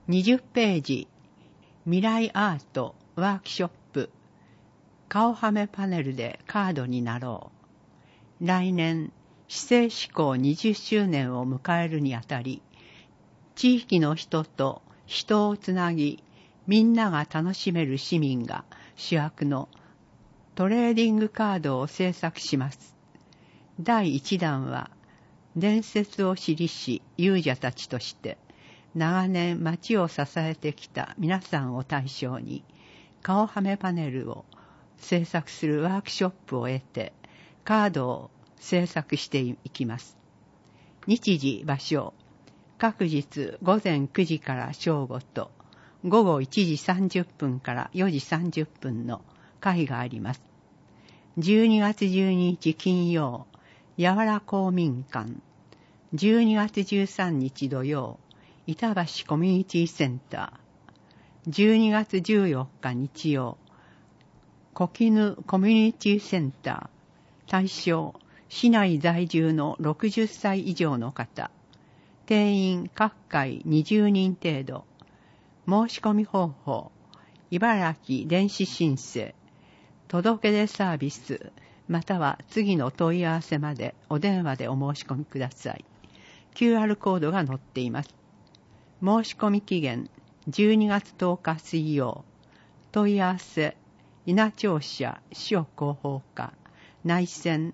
20ページ、未来アートワークショップ、顔はめパネルでカードになろう。来年、市政施行20周年を迎えるにあたり、地域の人と人をつなぎ、みんなが楽しめる市民が主役のトレーディングカードを制作します。第1弾は、伝説を記し勇者たちとして、長年町を支えてきた皆さんを対象に、顔はめパネルを制作するワークショップを得て、カードを制作していきます。日時、場所、各日午前9時から正午と、午後1時30分から4時30分の会があります。12月12日金曜、やわら公民館。12月13日土曜、板橋コミュニティセンター。12月14日日曜、小絹コミュニティセンター。対象、市内在住の60歳以上の方。定員各回20人程度。申し込み方法、茨城電子申請。届け出サービス、または次の問い合わせまでお電話でお申し込みください。QR コードが載っています。申し込み期限、12月10日水曜。問い合わせ、稲庁舎塩広報課、内線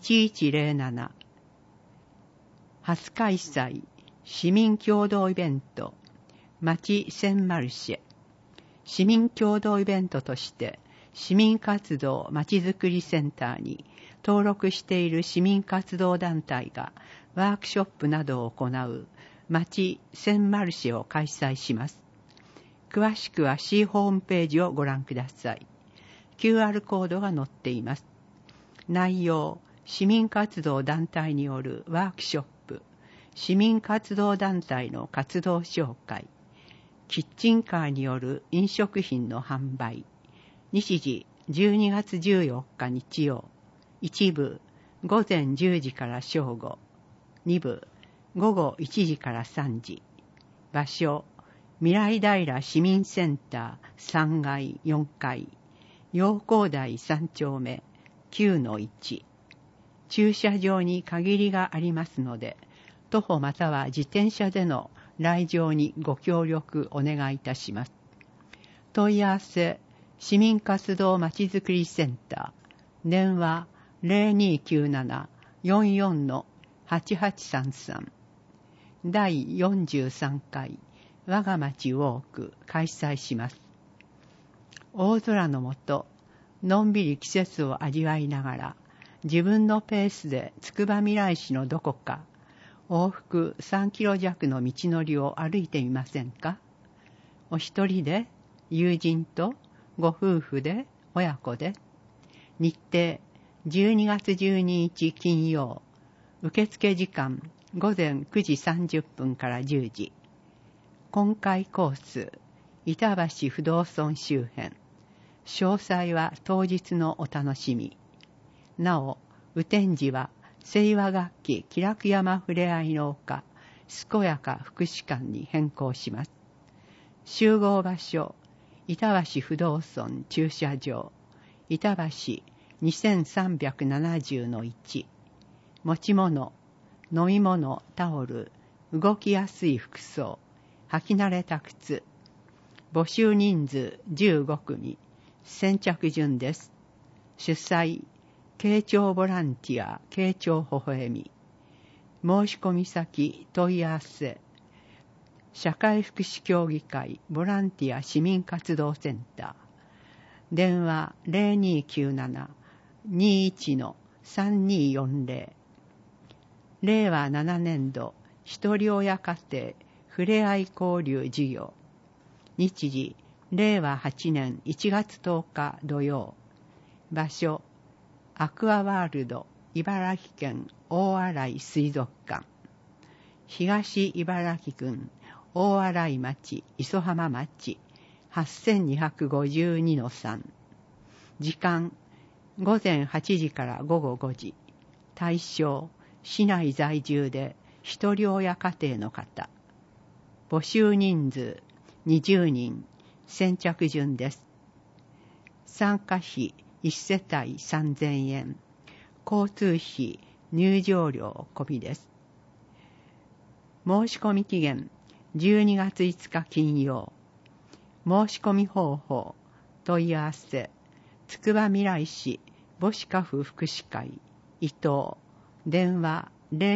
1107。初開催、市民共同イベント、町センマルシェ。市民共同イベントとして、市民活動まちづくりセンターに登録している市民活動団体がワークショップなどを行う町センマルシェを開催します。詳しくは C ホームページをご覧ください。QR コードが載っています。内容、市民活動団体によるワークショップ、市民活動団体の活動紹介、キッチンカーによる飲食品の販売、日時12月14日日曜。1部午前10時から正午。2部午後1時から3時。場所、未来平市民センター3階4階。陽光台3丁目 9-1。駐車場に限りがありますので、徒歩または自転車での来場にご協力お願いいたします。問い合わせ、市民活動まちづくりセンター。電話0297-44-8833。第43回我が町ウォーク開催します。大空の下、のんびり季節を味わいながら、自分のペースでつくばみらい市のどこか、往復3キロ弱の道のりを歩いてみませんか？お一人で、友人と、ご夫婦で、親子で。日程、12月12日金曜。受付時間、午前9時30分から10時。今回コース、板橋不動尊周辺。詳細は当日のお楽しみ。なお、雨天時は、清和楽器気楽山ふれあいの丘、健やか福祉館に変更します。集合場所、板橋不動尊駐車場、板橋 2370-1。持ち物、飲み物、タオル、動きやすい服装、履き慣れた靴。募集人数15組、先着順です。主催、慶長ボランティア、慶長ほほえみ。申し込み先、問い合わせ。社会福祉協議会ボランティア市民活動センター。電話0297-21-3240。令和7年度ひとり親家庭ふれあい交流事業。日時令和8年1月10日土曜。場所アクアワールド茨城県大洗水族館。東茨城郡大洗町磯浜町 8252-3。時間午前8時から午後5時。対象市内在住で一人親家庭の方。募集人数 20人、先着順です。参加費1世帯3000円、交通費、入場料込みです。申し込み期限12月5日金曜。申し込み方法、問い合わせ、つくばみらい市母子家父福祉会伊藤、電話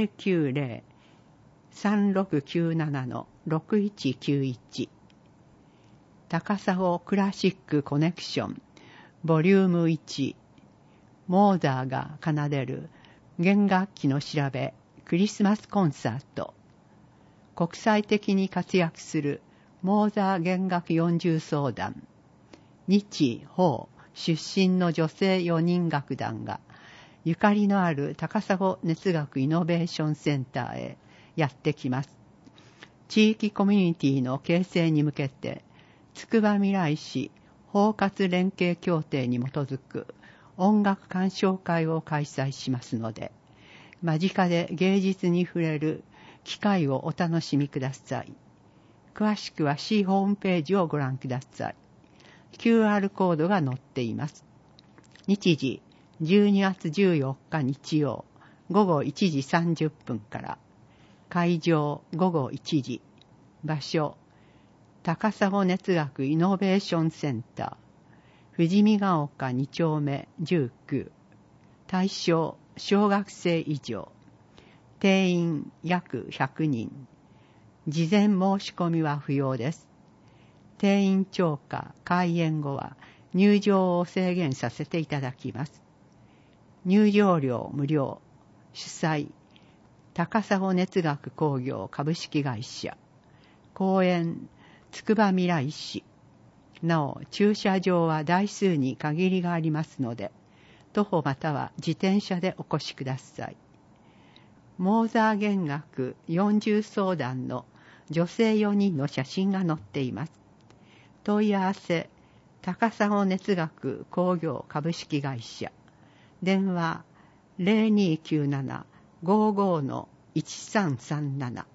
090-3697-6191、高砂クラシックコネクションボリューム1、モーザーが奏でる弦楽器の調べクリスマスコンサート、国際的に活躍するモーザー弦楽40奏団、日法出身の女性4人楽団がゆかりのある高砂熱学イノベーションセンターへやってきます。地域コミュニティの形成に向けて、つくばみらい市包括連携協定に基づく音楽鑑賞会を開催しますので、間近で芸術に触れる機会をお楽しみください。詳しくは市ホームページをご覧ください。QR コードが載っています。日時、12月14日日曜、午後1時30分から。会場、午後1時。場所、高砂熱学イノベーションセンター、富士見ヶ丘2丁目19。対象、小学生以上。定員約100人。事前申し込みは不要です。定員超過、開演後は入場を制限させていただきます。入場料無料。主催、高砂熱学工業株式会社。公園、つくばみらい市。なお、駐車場は台数に限りがありますので、徒歩または自転車でお越しください。モーザー弦楽40奏団の女性4人の写真が載っています。問い合わせ、高砂熱学工業株式会社。電話 0297-55-1337